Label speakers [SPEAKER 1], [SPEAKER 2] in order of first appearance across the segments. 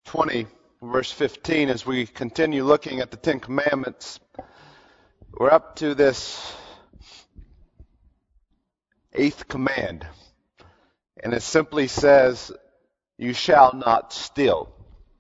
[SPEAKER 1] 20, verse 15, as we continue looking at the Ten Commandments, we're up to this eighth command. And it simply says, "You shall not steal."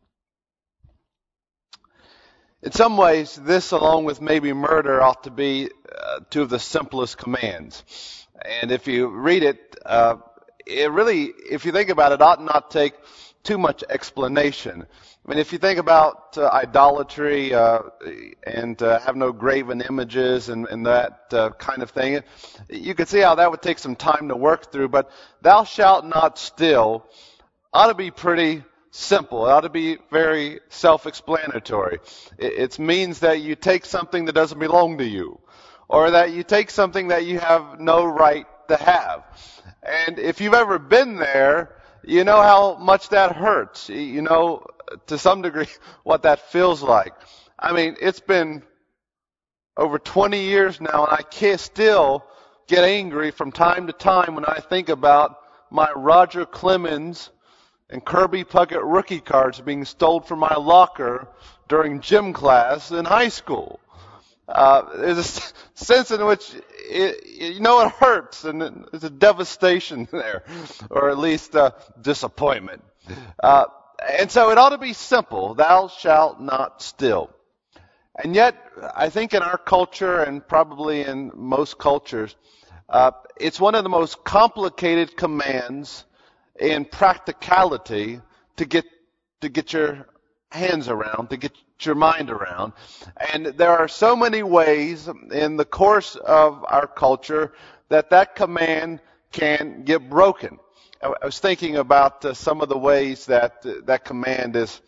[SPEAKER 1] In some ways, this, along with maybe murder, ought to be two of the simplest commands. And if you read it, it really, if you think about it, ought not take too much explanation. I mean, if you think about idolatry and have no graven images and that kind of thing, you could see how that would take some time to work through. But "thou shalt not steal" ought to be pretty simple. It ought to be very self-explanatory. It means that you take something that doesn't belong to you, or that you take something that you have no right to have. And if you've ever been there, you know how much that hurts. You know, to some degree, what that feels like. I mean, it's been over 20 years now, and I can't still get angry from time to time when I think about my Roger Clemens and Kirby Puckett rookie cards being stolen from my locker during gym class in high school. There's a sense in which it hurts, and there's a devastation there, or at least disappointment. And so it ought to be simple: "Thou shalt not steal." And yet, I think in our culture, and probably in most cultures, it's one of the most complicated commands in practicality to get your hands around, to get your mind around. And there are so many ways in the course of our culture that command can get broken. I was thinking about some of the ways that command is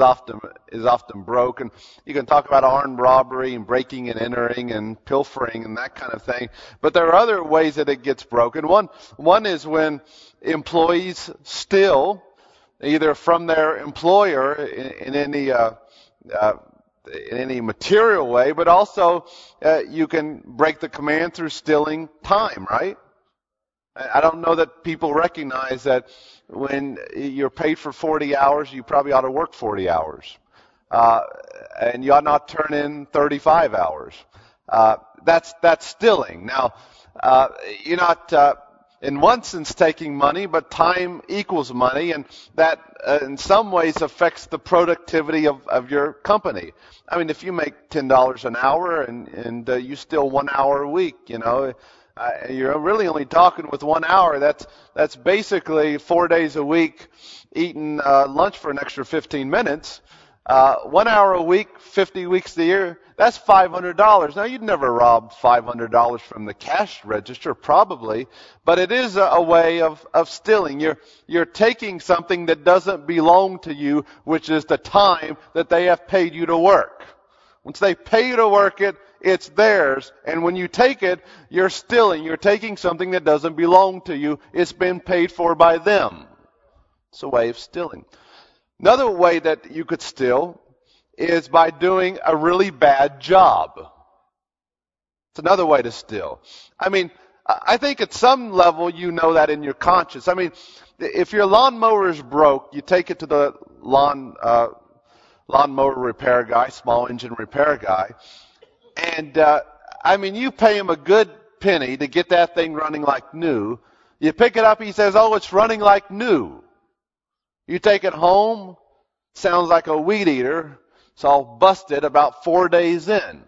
[SPEAKER 1] often broken. You can talk about armed robbery and breaking and entering and pilfering and that kind of thing. But there are other ways that it gets broken. One is when employees steal either from their employer in any material way, but also you can break the command through stealing time, right? I don't know that people recognize that when you're paid for 40 hours, you probably ought to work 40 hours. And you ought not turn in 35 hours. That's stealing. Now, you're not, in one sense, taking money, but time equals money, and that in some ways affects the productivity of your company. I mean, if you make $10 an hour and you steal 1 hour a week, you're really only talking with 1 hour. That's basically 4 days a week eating lunch for an extra 15 minutes. 1 hour a week, 50 weeks a year, that's $500. Now, you'd never rob $500 from the cash register, probably, but it is a way of stealing. You're taking something that doesn't belong to you, which is the time that they have paid you to work. Once they pay you to work it, it's theirs. And when you take it, you're stealing. You're taking something that doesn't belong to you. It's been paid for by them. It's a way of stealing. Another way that you could steal is by doing a really bad job. It's another way to steal. I mean, I think at some level you know that in your conscience. I mean, if your lawnmower is broke, you take it to the lawnmower repair guy, small engine repair guy, and you pay him a good penny to get that thing running like new. You pick it up, he says, "Oh, it's running like new." You take it home, sounds like a weed eater. It's all busted about 4 days in.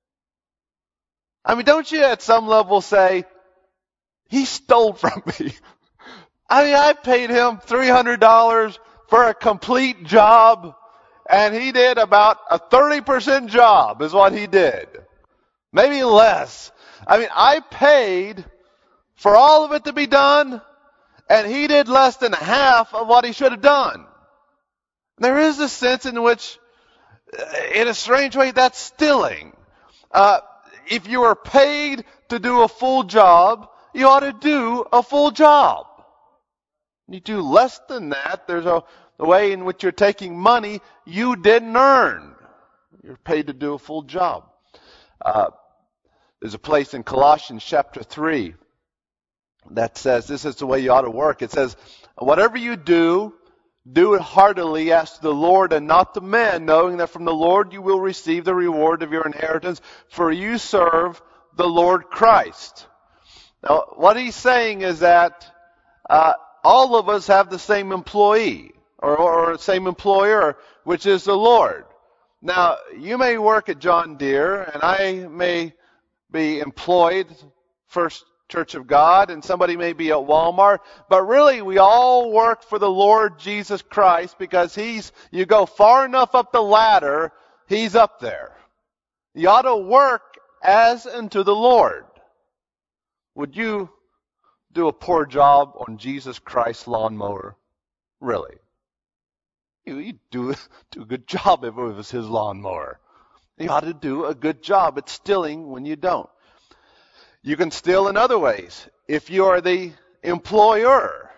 [SPEAKER 1] I mean, don't you at some level say, "He stole from me"? I mean, I paid him $300 for a complete job, and he did about a 30% job is what he did. Maybe less. I mean, I paid for all of it to be done, and he did less than half of what he should have done. There is a sense in which, in a strange way, that's stealing. If you are paid to do a full job, you ought to do a full job. You do less than that, there's a way in which you're taking money you didn't earn. You're paid to do a full job. There's a place in Colossians chapter 3 that says this is the way you ought to work. It says, "Whatever you do, Do it heartily as to the Lord and not to men, knowing that from the Lord you will receive the reward of your inheritance, for you serve the Lord Christ. Now, what he's saying is that all of us have the same employee or same employer, which is the Lord. Now, you may work at John Deere, and I may be employed First Church of God, and somebody may be at Walmart, but really we all work for the Lord Jesus Christ, because you go far enough up the ladder, He's up there. You ought to work as unto the Lord. Would you do a poor job on Jesus Christ's lawnmower? Really? You'd do a good job if it was His lawnmower. You ought to do a good job at stealing when you don't. You can steal in other ways. If you are the employer,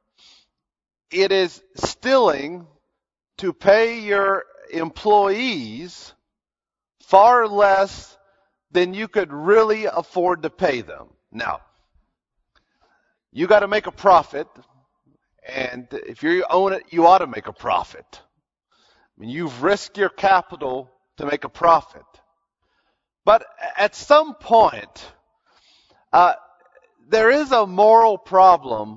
[SPEAKER 1] it is stealing to pay your employees far less than you could really afford to pay them. Now, you got to make a profit, and if you own it, you ought to make a profit. I mean, you've risked your capital to make a profit. But at some point, there is a moral problem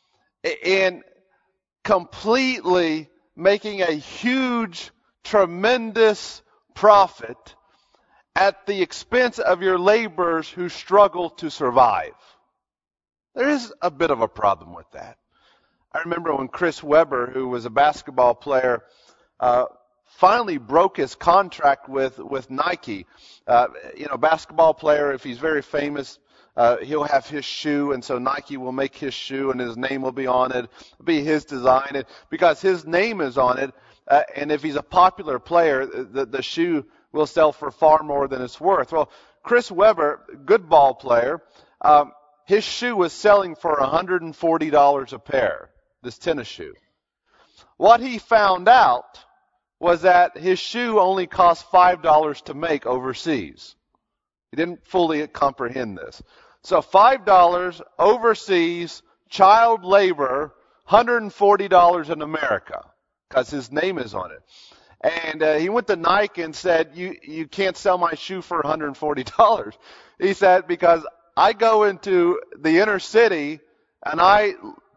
[SPEAKER 1] in completely making a huge, tremendous profit at the expense of your laborers who struggle to survive. There is a bit of a problem with that. I remember when Chris Webber, who was a basketball player, finally broke his contract with Nike. Basketball player, if he's very famous, he'll have his shoe, and so Nike will make his shoe, and his name will be on it. It'll be his design. Because his name is on it, and if he's a popular player, the shoe will sell for far more than it's worth. Well, Chris Webber, good ball player, his shoe was selling for $140 a pair, this tennis shoe. What he found out was that his shoe only cost $5 to make overseas. He didn't fully comprehend this. So $5 overseas, child labor, $140 in America, because his name is on it. And he went to Nike and said, you can't sell my shoe for $140. He said, because I go into the inner city and I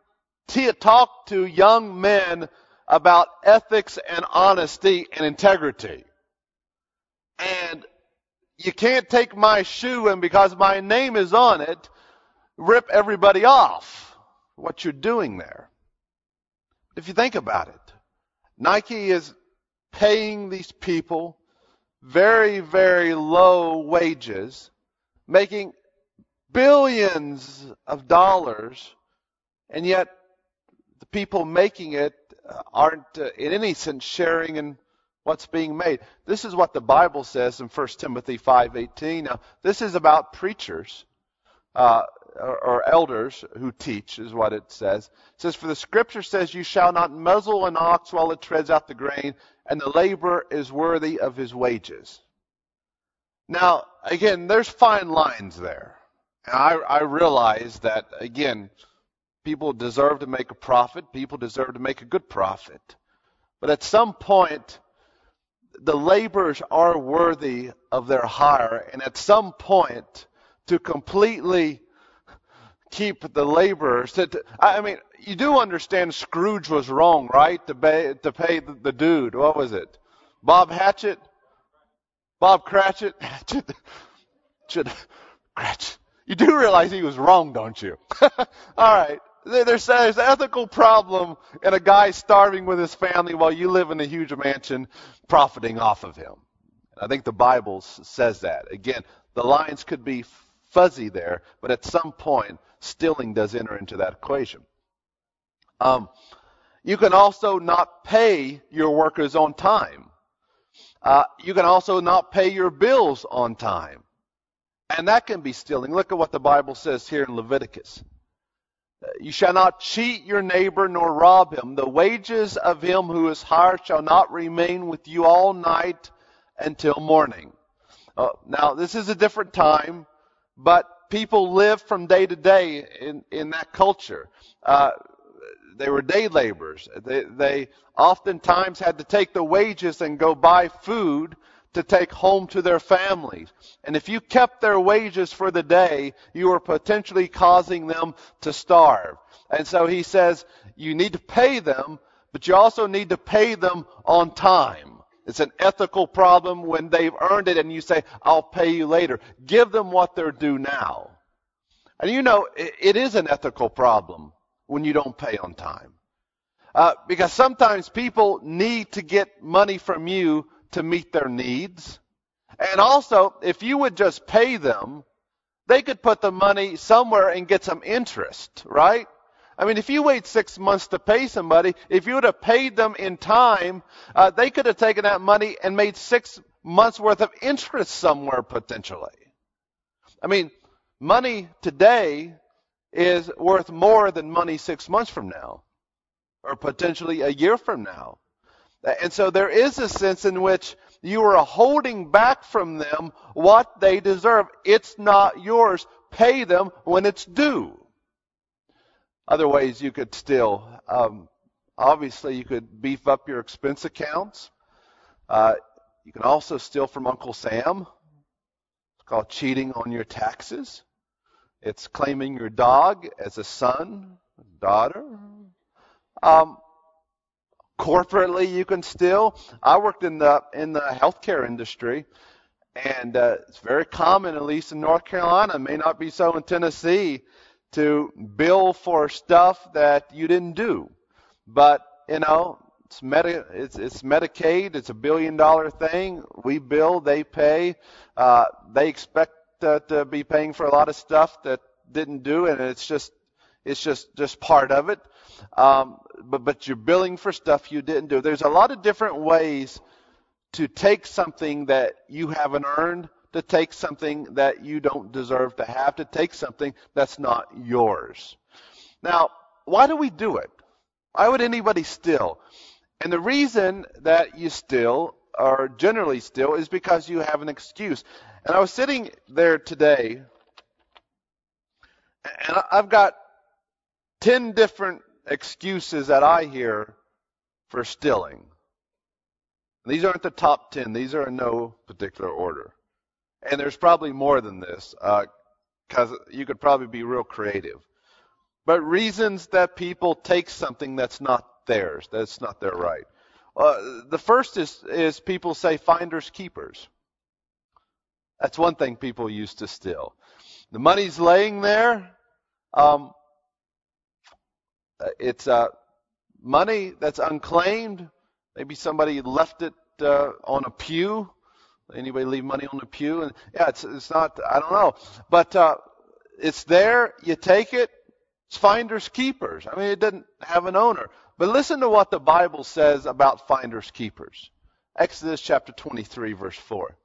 [SPEAKER 1] talk to young men about ethics and honesty and integrity. And you can't take my shoe and because my name is on it, rip everybody off. What you're doing there. If you think about it, Nike is paying these people very, very low wages, making billions of dollars, and yet the people making it aren't in any sense sharing in what's being made. This is what the Bible says in 1 Timothy 5:18. Now, this is about preachers or elders who teach, is what it says. It says, for the scripture says, you shall not muzzle an ox while it treads out the grain, and the laborer is worthy of his wages. Now, again, there's fine lines there. And I realize that, again, people deserve to make a profit. People deserve to make a good profit. But at some point, the laborers are worthy of their hire. And at some point, to completely keep the laborers. You do understand Scrooge was wrong, right? To pay the dude. What was it? Bob Cratchit? Cratchit. You do realize he was wrong, don't you? All right. There's an ethical problem in a guy starving with his family while you live in a huge mansion profiting off of him. I think the Bible says that. Again, the lines could be fuzzy there, but at some point, stealing does enter into that equation. You can also not pay your workers on time. You can also not pay your bills on time. And that can be stealing. Look at what the Bible says here in Leviticus. You shall not cheat your neighbor nor rob him. The wages of him who is hired shall not remain with you all night until morning. Now, this is a different time, but people live from day to day in that culture. they were day laborers. They oftentimes had to take the wages and go buy food to take home to their families. And if you kept their wages for the day, you were potentially causing them to starve. And so he says, you need to pay them, but you also need to pay them on time. It's an ethical problem when they've earned it and you say, I'll pay you later. Give them what they're due now. And you know, it is an ethical problem when you don't pay on time. Because sometimes people need to get money from you to meet their needs. And also, if you would just pay them, they could put the money somewhere and get some interest, right? I mean, if you wait 6 months to pay somebody, if you would have paid them in time, they could have taken that money and made 6 months worth of interest somewhere potentially. I mean, money today is worth more than money 6 months from now, or potentially a year from now. And so there is a sense in which you are holding back from them what they deserve. It's not yours. Pay them when it's due. Other ways you could steal. Obviously, you could beef up your expense accounts. You can also steal from Uncle Sam. It's called cheating on your taxes. It's claiming your dog as a son, daughter. Corporately, you can steal. I worked in the healthcare industry, and it's very common, at least in North Carolina, it may not be so in Tennessee, to bill for stuff that you didn't do. But, you know, it's Medicaid. It's $1 billion thing. We bill, they pay. They expect to be paying for a lot of stuff that didn't do, and it's just part of it. But you're billing for stuff you didn't do. There's a lot of different ways to take something that you haven't earned, to take something that you don't deserve to have, to take something that's not yours. Now, why do we do it? Why would anybody steal? And the reason that you steal, or generally steal, is because you have an excuse. And I was sitting there today, and I've got 10 different excuses that I hear for stealing. These aren't the top 10. These are in no particular order. And there's probably more than this, because you could probably be real creative. But reasons that people take something that's not theirs, that's not their right. The first is people say finders keepers. That's one thing people used to steal. The money's laying there. It's money that's unclaimed. Maybe somebody left it on a pew. Anybody leave money on the pew? And yeah, it's not, I don't know. But it's there, you take it, it's finders keepers. I mean, it didn't have an owner. But listen to what the Bible says about finders keepers. Exodus chapter 23, verse 4.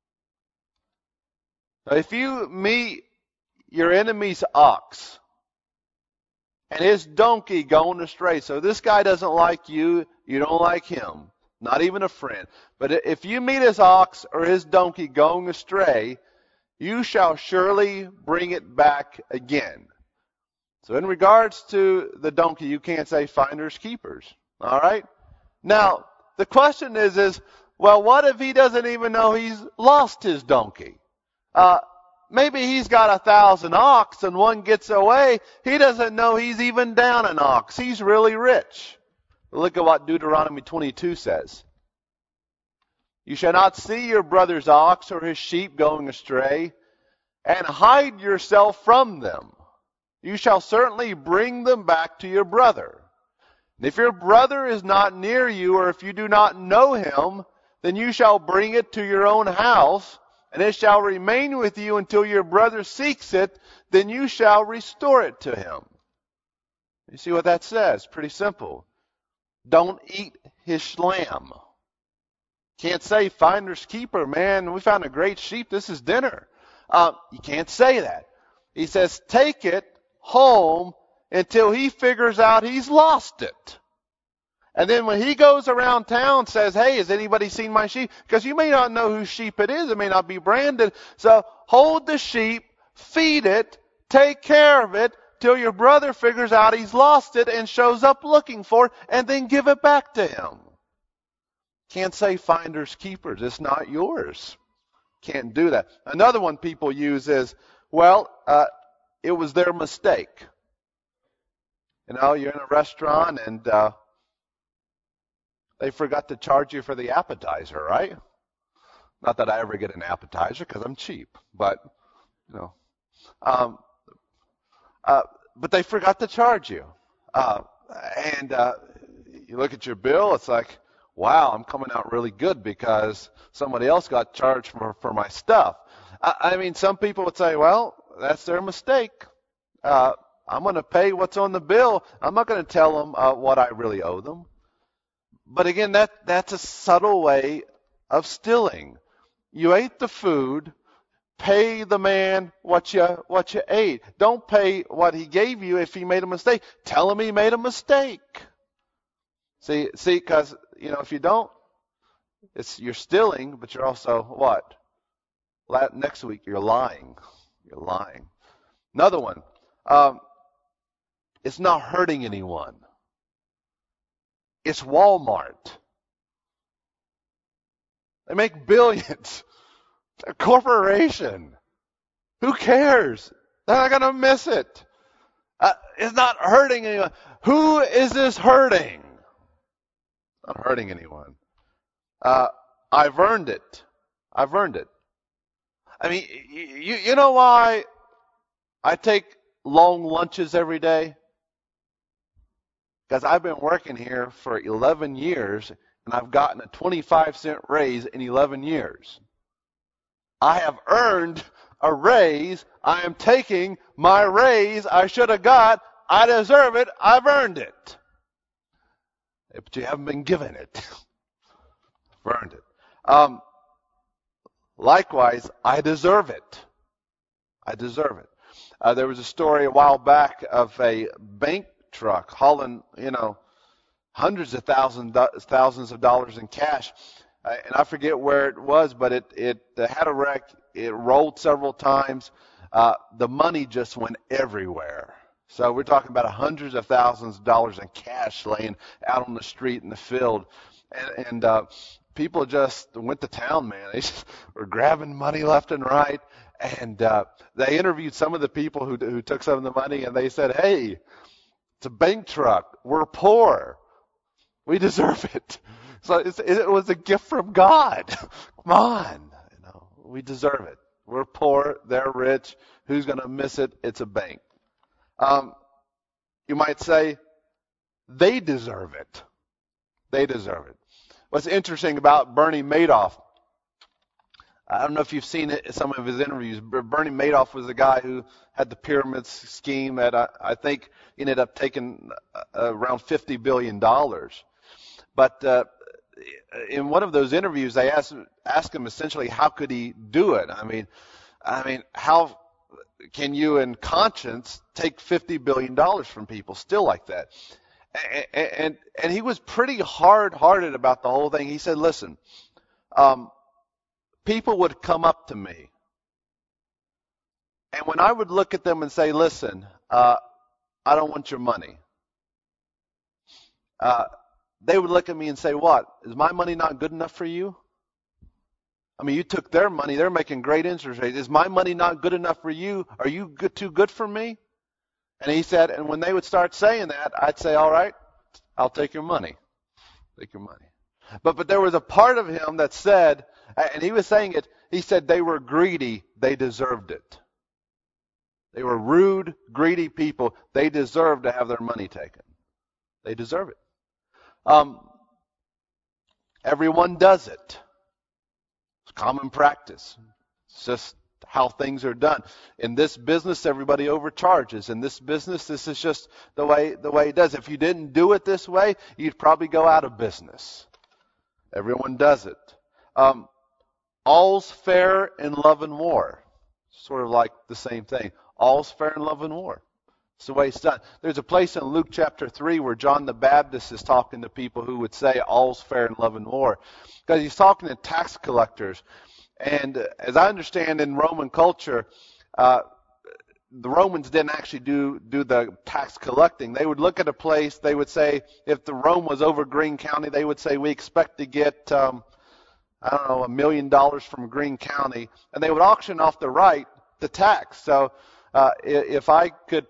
[SPEAKER 1] Now, if you meet your enemy's ox and his donkey going astray, so this guy doesn't like you, you don't like him. Not even a friend. But if you meet his ox or his donkey going astray, you shall surely bring it back again. So in regards to the donkey, you can't say finders keepers. All right? Now, the question is, well, what if he doesn't even know he's lost his donkey? Maybe he's got 1,000 ox and one gets away. He doesn't know he's even down an ox. He's really rich. Look at what Deuteronomy 22 says. You shall not see your brother's ox or his sheep going astray, and hide yourself from them. You shall certainly bring them back to your brother. And if your brother is not near you, or if you do not know him, then you shall bring it to your own house, and it shall remain with you until your brother seeks it, then you shall restore it to him. You see what that says? Pretty simple. Don't eat his lamb. Can't say finders keeper, man, we found a great sheep, this is dinner. You can't say that. He says take it home until he figures out he's lost it. And then when he goes around town and says, hey, has anybody seen my sheep? Because you may not know whose sheep it is. It may not be branded. So hold the sheep, feed it, take care of it until your brother figures out he's lost it and shows up looking for it, and then give it back to him. Can't say finders keepers. It's not yours. Can't do that. Another one people use is, well, it was their mistake. You know, you're in a restaurant and they forgot to charge you for the appetizer, right? Not that I ever get an appetizer because I'm cheap, but you know, but they forgot to charge you, and you look at your bill. It's like, wow, I'm coming out really good because somebody else got charged for my stuff. I mean, some people would say, well, that's their mistake. I'm going to pay what's on the bill. I'm not going to tell them what I really owe them. But again, that's a subtle way of stealing. You ate the food, pay the man what you ate. Don't pay what he gave you if he made a mistake. Tell him he made a mistake. See, because if you don't, you're stealing, but you're also what? Next week you're lying. You're lying. Another one. It's not hurting anyone. It's Walmart. They make billions. A corporation. Who cares? They're not going to miss it. It's not hurting anyone. Who is this hurting? Not hurting anyone. I've earned it. I've earned it. I mean, you know why I take long lunches every day? Because I've been working here for 11 years, and I've gotten a 25-cent raise in 11 years. I have earned a raise. I am taking my raise I should have got. I deserve it. I've earned it. But you haven't been given it. I've earned it. Likewise, I deserve it. I deserve it. There was a story a while back of a bank truck hauling, hundreds of thousands of dollars in cash. And I forget where it was, but it had a wreck. It rolled several times. The money just went everywhere. So we're talking about hundreds of thousands of dollars in cash laying out on the street in the field. And people just went to town, man. They just were grabbing money left and right. And they interviewed some of the people who took some of the money, and they said, hey, it's a bank truck. We're poor. We deserve it. So it was a gift from God. Come on. We deserve it. We're poor. They're rich. Who's going to miss it? It's a bank. You might say, they deserve it. They deserve it. What's interesting about Bernie Madoff, I don't know if you've seen some of his interviews, but Bernie Madoff was the guy who had the pyramid scheme that I think ended up taking around $50 billion. But in one of those interviews, they asked him essentially, how could he do it? I mean, how can you in conscience take $50 billion from people still like that? And he was pretty hard-hearted about the whole thing. He said, listen, people would come up to me, and when I would look at them and say, listen, I don't want your money, they would look at me and say, what? Is my money not good enough for you? I mean, you took their money. They're making great interest rates. Is my money not good enough for you? Are you too good for me? And he said, and when they would start saying that, I'd say, all right, I'll take your money. Take your money. But there was a part of him that said, and he was saying it, he said they were greedy. They deserved it. They were rude, greedy people. They deserved to have their money taken. They deserve it. Everyone does it. It's common practice. It's just how things are done. In this business, everybody overcharges. In this business, this is just the way it does. If you didn't do it this way, you'd probably go out of business. Everyone does it. All's fair in love and war. Sort of like the same thing. All's fair in love and war. It's the way it's done. There's a place in Luke chapter 3 where John the Baptist is talking to people who would say all's fair in love and war. Because he's talking to tax collectors. And as I understand in Roman culture, the Romans didn't actually do the tax collecting. They would look at a place. They would say, if the Rome was over Greene County, they would say, we expect to get, I don't know, $1 million from Greene County, and they would auction off the right to tax. So if I could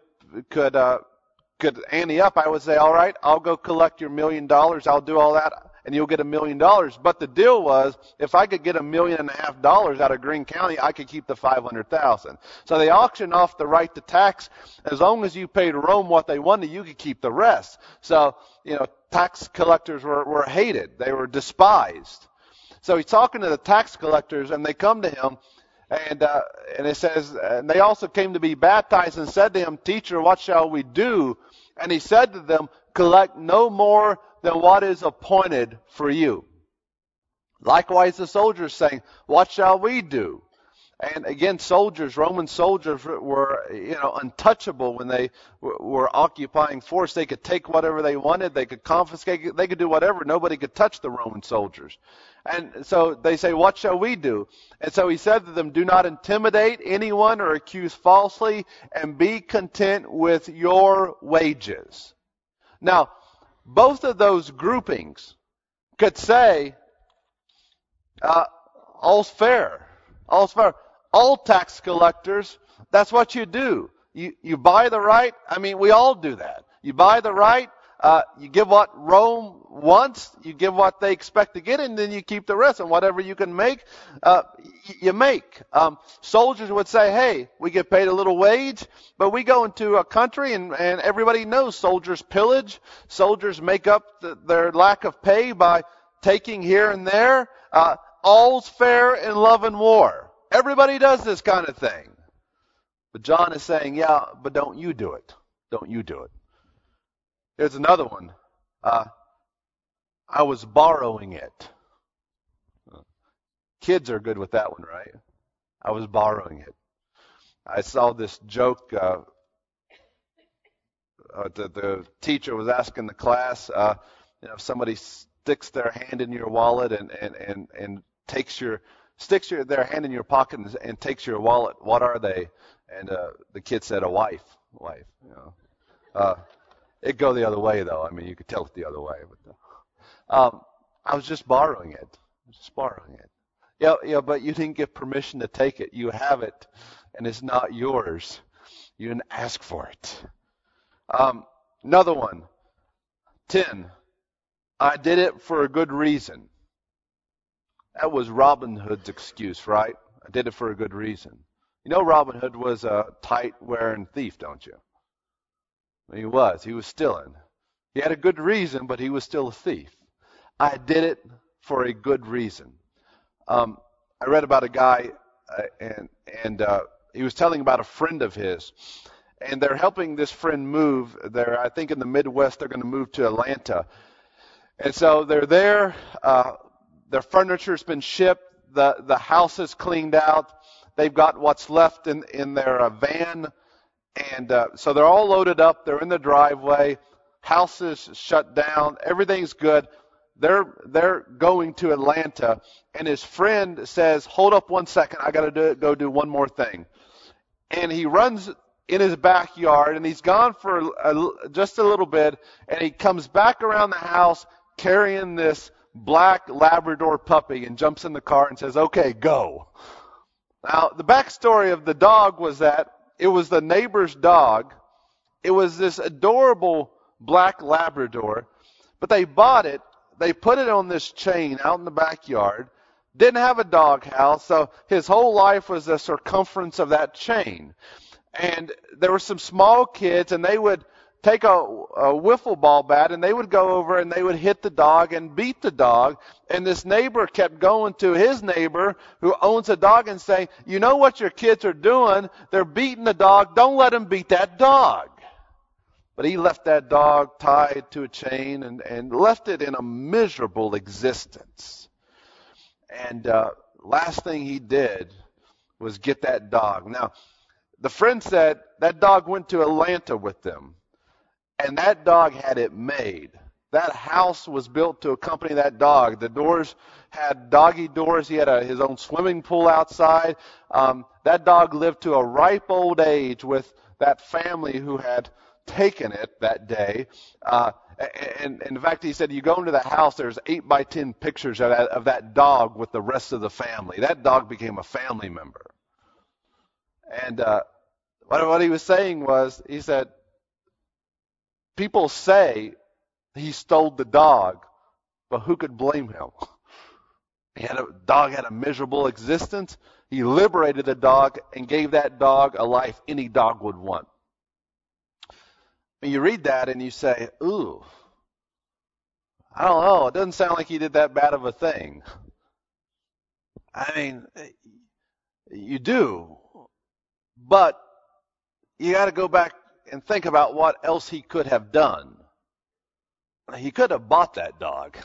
[SPEAKER 1] ante up, I would say, all right, I'll go collect your $1 million. I'll do all that, and you'll get $1 million. But the deal was, if I could get $1.5 million out of Greene County, I could keep the $500,000. So they auctioned off the right to tax. As long as you paid Rome what they wanted, you could keep the rest. So, tax collectors were hated. They were despised. So he's talking to the tax collectors, and they come to him, and it says, and they also came to be baptized and said to him, Teacher, what shall we do? And he said to them, collect no more than what is appointed for you. Likewise, the soldiers saying, what shall we do? And again, Roman soldiers were, untouchable when they were occupying force. They could take whatever they wanted. They could confiscate. They could do whatever. Nobody could touch the Roman soldiers. And so they say, what shall we do? And so he said to them, do not intimidate anyone or accuse falsely, and be content with your wages. Now, both of those groupings could say, all's fair. All's fair. All tax collectors, that's what you do. You buy the right. I mean, we all do that. You buy the right. You give what Rome wants. You give what they expect to get, and then you keep the rest. And whatever you can make, you make. Soldiers would say, hey, we get paid a little wage, but we go into a country, and everybody knows soldiers pillage. Soldiers make up their lack of pay by taking here and there. All's fair in love and war. Everybody does this kind of thing. But John is saying, yeah, but don't you do it. Don't you do it. Here's another one. I was borrowing it. Kids are good with that one, right? I was borrowing it. I saw this joke. The teacher was asking the class, if somebody sticks their hand in your wallet and sticks their hand in your pocket and takes your wallet, what are they? And the kid said, a wife. It'd go the other way, though. I mean, you could tell it the other way. But I was just borrowing it. Yeah, but you didn't get permission to take it. You have it, and it's not yours. You didn't ask for it. Another one. 10. I did it for a good reason. That was Robin Hood's excuse, right? I did it for a good reason. You know Robin Hood was a tight-wearing thief, don't you? He was stealing. He had a good reason, but he was still a thief. I did it for a good reason. I read about a guy, and he was telling about a friend of his, and they're helping this friend move. I think in the Midwest, they're going to move to Atlanta. And so they're there. Their furniture's been shipped. The house is cleaned out. They've got what's left in their van. And so they're all loaded up. They're in the driveway. House is shut down. Everything's good. They're going to Atlanta. And his friend says, hold up one second. I got to go do one more thing. And he runs in his backyard, and he's gone for just a little bit. And he comes back around the house carrying this black Labrador puppy and jumps in the car and says, okay, go. Now, the backstory of the dog was that it was the neighbor's dog. It was this adorable black Labrador, but they bought it. They put it on this chain out in the backyard. Didn't have a dog house, so his whole life was the circumference of that chain. And there were some small kids, and they would take a wiffle ball bat, and they would go over and they would hit the dog and beat the dog. And this neighbor kept going to his neighbor who owns a dog and saying, you know what your kids are doing? They're beating the dog. Don't let them beat that dog. But he left that dog tied to a chain and left it in a miserable existence. And last thing he did was get that dog. Now, the friend said that dog went to Atlanta with them. And that dog had it made. that house was built to accompany that dog. The doors had doggy doors. He had his own swimming pool outside. That dog lived to a ripe old age with that family who had taken it that day. And in fact, he said, you go into the house, there's 8 by 10 pictures of that dog with the rest of the family. That dog became a family member. And what he was saying was, he said, people say he stole the dog, but who could blame him? Dog had a miserable existence. He liberated the dog and gave that dog a life any dog would want. And you read that and you say, ooh, I don't know. It doesn't sound like he did that bad of a thing. I mean, you do. But you got to go back and think about what else he could have done. He could have bought that dog.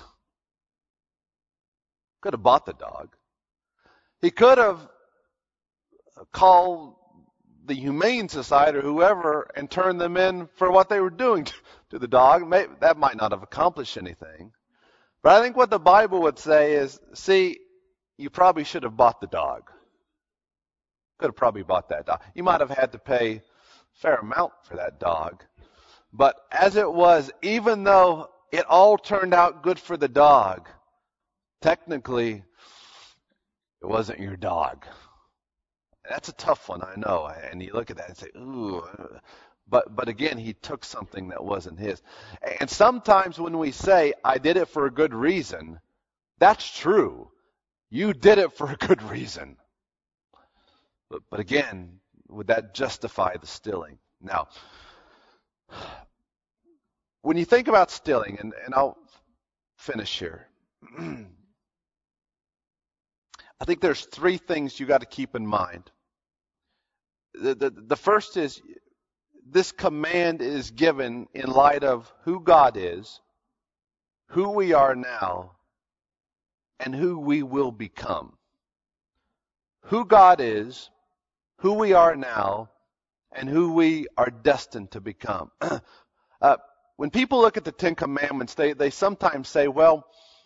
[SPEAKER 1] Could have bought the dog. He could have called the Humane Society or whoever and turned them in for what they were doing to the dog. Maybe, that might not have accomplished anything. But I think what the Bible would say is, see, you probably should have bought the dog. Could have probably bought that dog. You might have had to pay a fair amount for that dog. But as it was, even though it all turned out good for the dog, technically, it wasn't your dog. That's a tough one, I know. And you look at that and say, ooh. But again, he took something that wasn't his. And sometimes when we say, I did it for a good reason, that's true. You did it for a good reason. But again, would that justify the stealing? Now, when you think about stealing, and I'll finish here. I think there's 3 things you got to keep in mind. The first is, this command is given in light of who God is, who we are now, and who we will become. Who God is, who we are now, and who we are destined to become. When people look at the 10 Commandments, they sometimes say, well,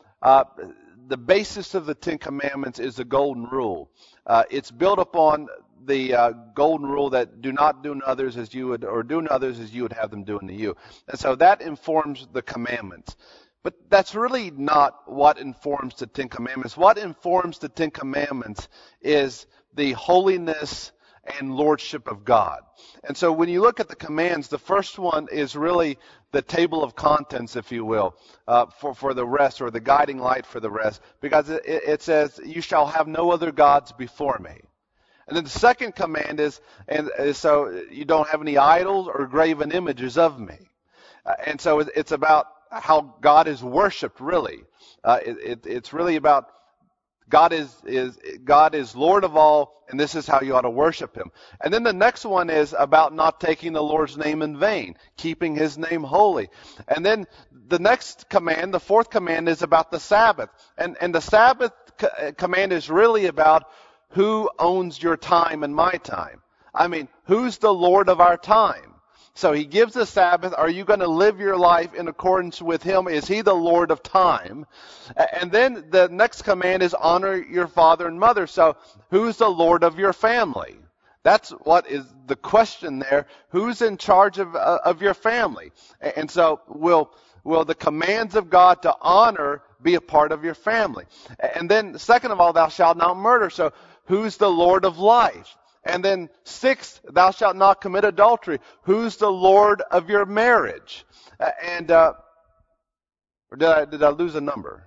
[SPEAKER 1] the basis of the 10 Commandments is the golden rule. It's built upon the golden rule that do not do unto others as you would, or do unto others as you would have them do unto you. And so that informs the commandments. But that's really not what informs the 10 Commandments. What informs the 10 Commandments is the holiness and lordship of God. And so when you look at the commands, the first one is really the table of contents, if you will, for the rest, or the guiding light for the rest, because it says, you shall have no other gods before me. And then the second command is so you don't have any idols or graven images of me. And so it's about how God is worshipped, really. It's really about God is Lord of all, and this is how you ought to worship Him. And then the next one is about not taking the Lord's name in vain, keeping His name holy. And then the next command, the fourth command, is about the Sabbath. And the Sabbath command is really about who owns your time and my time. I mean, who's the Lord of our time? So He gives the Sabbath. Are you going to live your life in accordance with Him? Is He the Lord of time? And then the next command is honor your father and mother. So who's the Lord of your family? That's what is the question there. Who's in charge of your family? And so will the commands of God to honor be a part of your family? And then second of all, thou shalt not murder. So who's the Lord of life? And then sixth, thou shalt not commit adultery. Who's the Lord of your marriage? Or did I lose a number?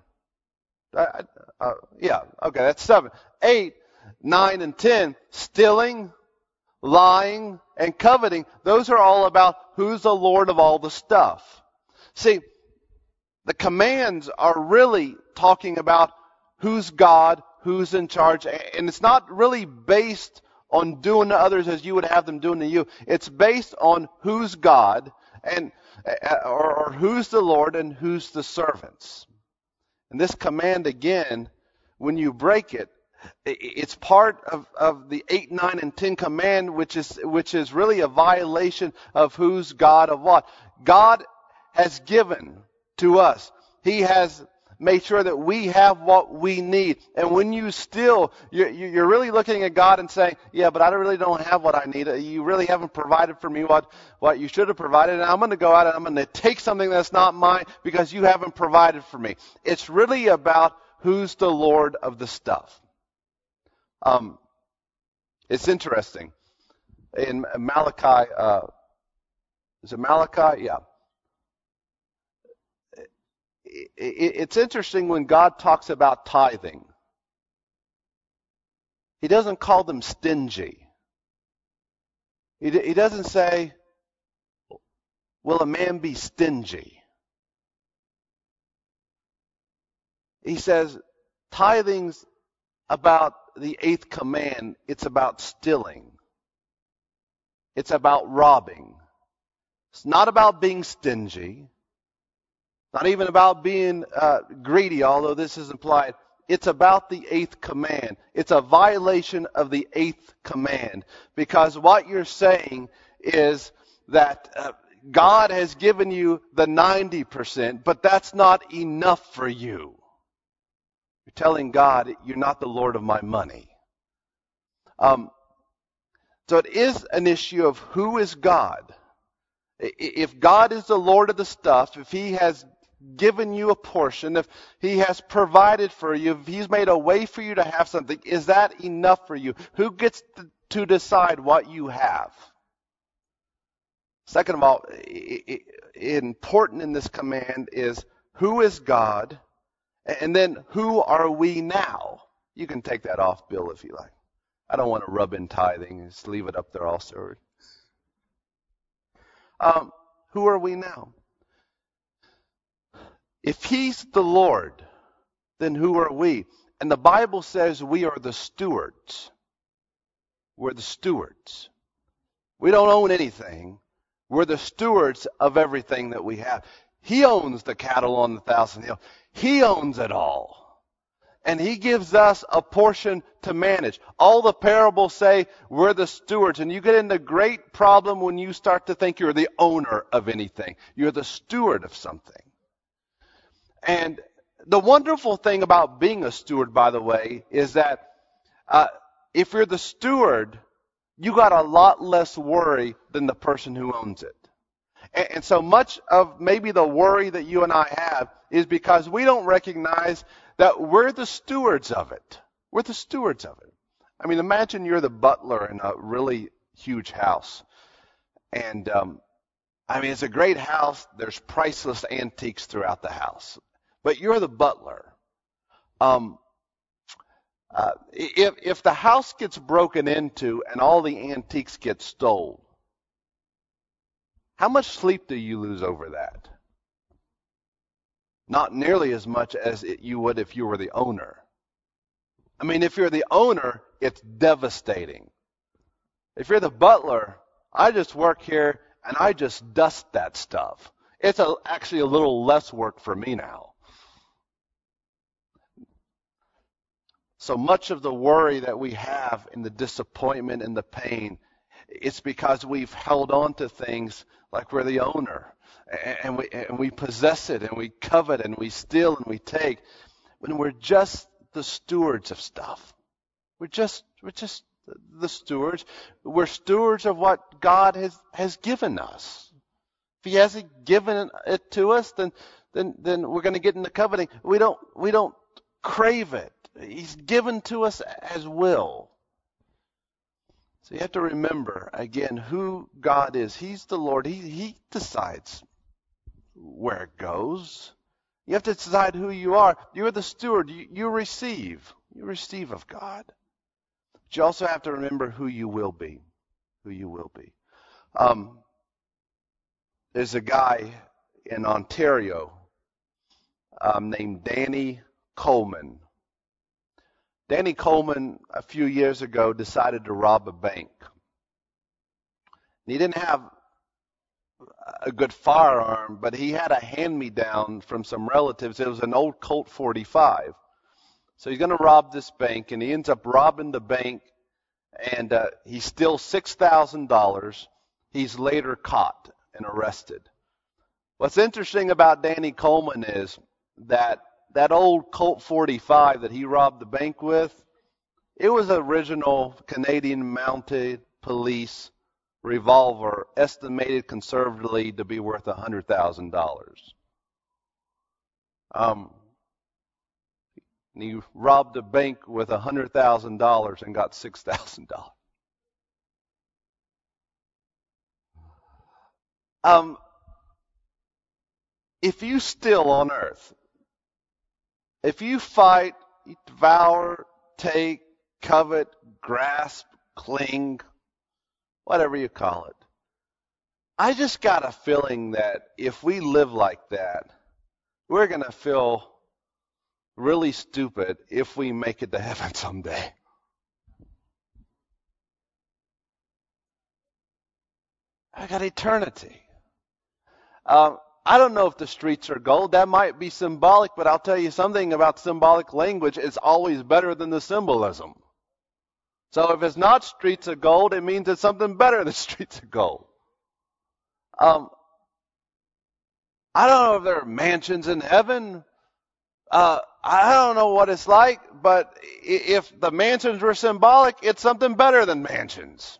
[SPEAKER 1] Yeah, okay, that's 7. 8, 9, and 10, stealing, lying, and coveting. Those are all about who's the Lord of all the stuff. See, the commands are really talking about who's God, who's in charge, and it's not really based on doing to others as you would have them doing to you. It's based on who's God, or who's the Lord and who's the servants. And this command, again, when you break it, it's part of the 8, 9, and 10 command, which is really a violation of who's God of what. God has given to us. He has made sure that we have what we need. And when you steal, you're really looking at God and saying, yeah, but I really don't have what I need. You really haven't provided for me what you should have provided. And I'm going to go out and I'm going to take something that's not mine because you haven't provided for me. It's really about who's the Lord of the stuff. It's interesting. In Malachi, is it Malachi? Yeah. It's interesting when God talks about tithing. He doesn't call them stingy. He doesn't say, will a man be stingy? He says, tithing's about the 8th command. It's about stealing. It's about robbing. It's not about being stingy. Not even about being greedy, although this is implied. It's about the 8th command. It's a violation of the 8th command. Because what you're saying is that God has given you the 90%, but that's not enough for you. You're telling God, you're not the Lord of my money. So it is an issue of who is God. If God is the Lord of the stuff, if He has given you a portion, if He has provided for you, if He's made a way for you to have something, is that enough for you? Who gets to decide what you have? Second of all, important in this command is who is God, and then who are we now? You can take that off, Bill, if you like. I don't want to rub in tithing. Just leave it up there also. Who are we now? If He's the Lord, then who are we? And the Bible says we are the stewards. We're the stewards. We don't own anything. We're the stewards of everything that we have. He owns the cattle on the 1,000 hills. He owns it all. And He gives us a portion to manage. All the parables say we're the stewards. And you get into great problem when you start to think you're the owner of anything. You're the steward of something. And the wonderful thing about being a steward, by the way, is that if you're the steward, you got a lot less worry than the person who owns it. And so much of maybe the worry that you and I have is because we don't recognize that we're the stewards of it. We're the stewards of it. I mean, imagine you're the butler in a really huge house. And, it's a great house. There's priceless antiques throughout the house. But you're the butler. If the house gets broken into and all the antiques get stolen, how much sleep do you lose over that? Not nearly as much as you would if you were the owner. I mean, if you're the owner, it's devastating. If you're the butler, I just work here and I just dust that stuff. It's actually a little less work for me now. So much of the worry that we have and the disappointment and the pain, it's because we've held on to things like we're the owner. And we possess it, and we covet, and we steal, and we take, when we're just the stewards of stuff. We're just the stewards. We're stewards of what God has given us. If He hasn't given it to us, then we're going to get into coveting. We don't crave it. He's given to us as will. So you have to remember again who God is. He's the Lord. He decides where it goes. You have to decide who you are. You're the steward. You receive. You receive of God. But you also have to remember who you will be. Who you will be. There's a guy in Ontario named Danny Coleman. Danny Coleman, a few years ago, decided to rob a bank. He didn't have a good firearm, but he had a hand-me-down from some relatives. It was an old Colt 45. So he's going to rob this bank, and he ends up robbing the bank, and he steals $6,000. He's later caught and arrested. What's interesting about Danny Coleman is that that old Colt 45 that he robbed the bank with, it was an original Canadian mounted police revolver estimated conservatively to be worth $100,000. And he robbed a bank with $100,000 and got $6,000. If you steal on earth, if you fight, you devour, take, covet, grasp, cling, whatever you call it, I just got a feeling that if we live like that, we're going to feel really stupid if we make it to heaven someday. I got eternity. I don't know if the streets are gold. That might be symbolic, but I'll tell you something about symbolic language. It's always better than the symbolism. So if it's not streets of gold, it means it's something better than streets of gold. I don't know if there are mansions in heaven. I don't know what it's like, but if the mansions were symbolic, it's something better than mansions.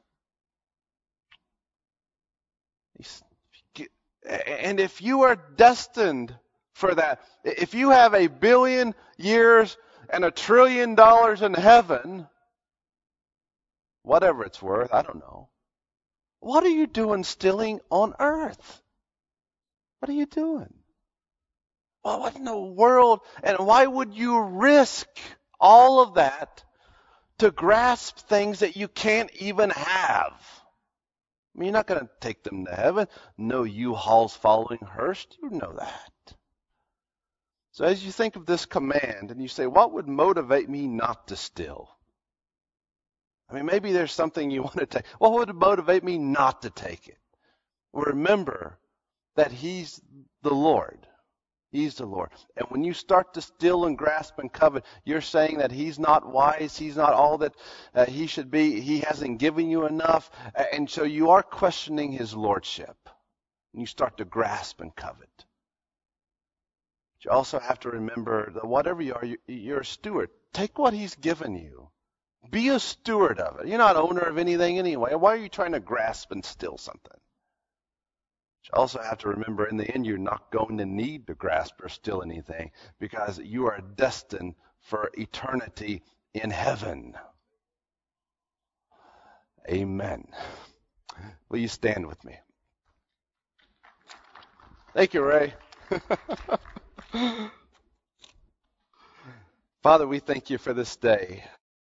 [SPEAKER 1] And if you are destined for that, if you have 1 billion years and $1 trillion in heaven, whatever it's worth, I don't know. What are you doing stealing on earth? What are you doing? Well, what in the world? And why would you risk all of that to grasp things that you can't even have? I mean, you're not going to take them to heaven. No U-Hauls following Hearst. You know that. So as you think of this command and you say, what would motivate me not to steal? I mean, maybe there's something you want to take. What would motivate me not to take it? Well, remember that He's the Lord. He's the Lord. And when you start to steal and grasp and covet, you're saying that He's not wise. He's not all that He should be. He hasn't given you enough. And so you are questioning His lordship. And you start to grasp and covet. But you also have to remember that whatever you are, you're a steward. Take what He's given you. Be a steward of it. You're not owner of anything anyway. Why are you trying to grasp and steal something? You also have to remember, in the end, you're not going to need to grasp or steal anything because you are destined for eternity in heaven. Amen. Will you stand with me? Thank you, Ray. Father, we thank you for this day.